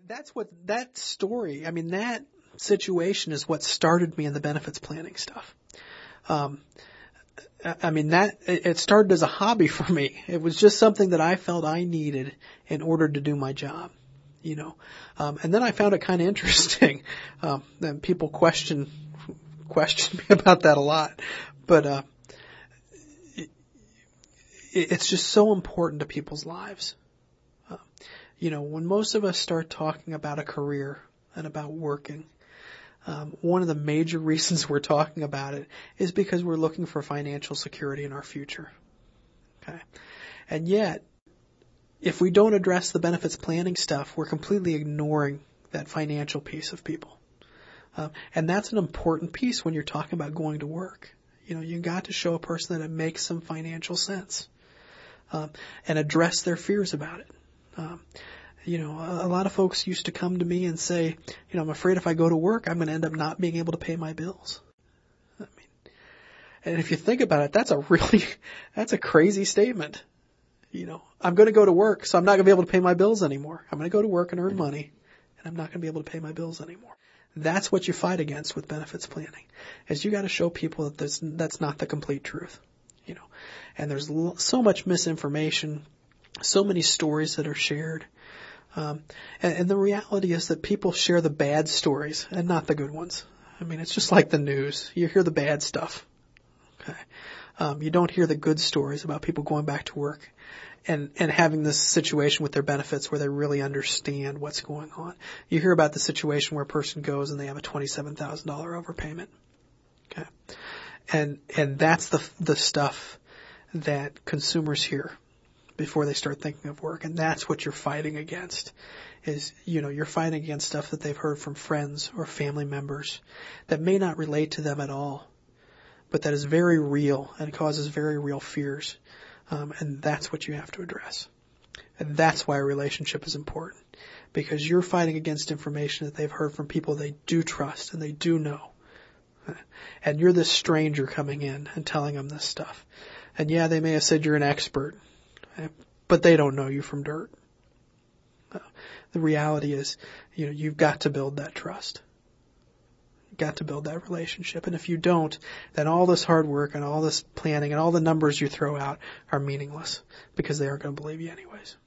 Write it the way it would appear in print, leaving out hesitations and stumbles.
that story, I mean, that situation is what started me in the benefits planning stuff. I mean, it started as a hobby for me. It was just something that I felt I needed in order to do my job, and then I found it kind of interesting. And people question me about that a lot, but, it's just so important to people's lives. When most of us start talking about a career and about working, one of the major reasons we're talking about it is because we're looking for financial security in our future. Okay. And yet, if we don't address the benefits planning stuff, we're completely ignoring that financial piece of people. And that's an important piece when you're talking about going to work. You got to show a person that it makes some financial sense, and address their fears about it. A lot of folks used to come to me and say, I'm afraid if I go to work, I'm going to end up not being able to pay my bills. And if you think about it, that's a crazy statement. I'm going to go to work, so I'm not going to be able to pay my bills anymore. I'm going to go to work and earn money, and I'm not going to be able to pay my bills anymore. That's what you fight against with benefits planning, is you got to show people that that's not the complete truth. And there's so much misinformation, so many stories that are shared. And the reality is that people share the bad stories and not the good ones. I mean, it's just like the news. You hear the bad stuff. Okay. You don't hear the good stories about people going back to work and having this situation with their benefits where they really understand what's going on. You hear about the situation where a person goes and they have a $27,000 overpayment. Okay. And that's the stuff that consumers hear before they start thinking of work. And that's what you're fighting against is, you're fighting against stuff that they've heard from friends or family members that may not relate to them at all, but that is very real and causes very real fears. And that's what you have to address. And that's why a relationship is important, because you're fighting against information that they've heard from people they do trust and they do know. And you're this stranger coming in and telling them this stuff. And yeah, they may have said you're an expert, but they don't know you from dirt. The reality is, you've got to build that trust. You've got to build that relationship. And if you don't, then all this hard work and all this planning and all the numbers you throw out are meaningless, because they aren't going to believe you anyways.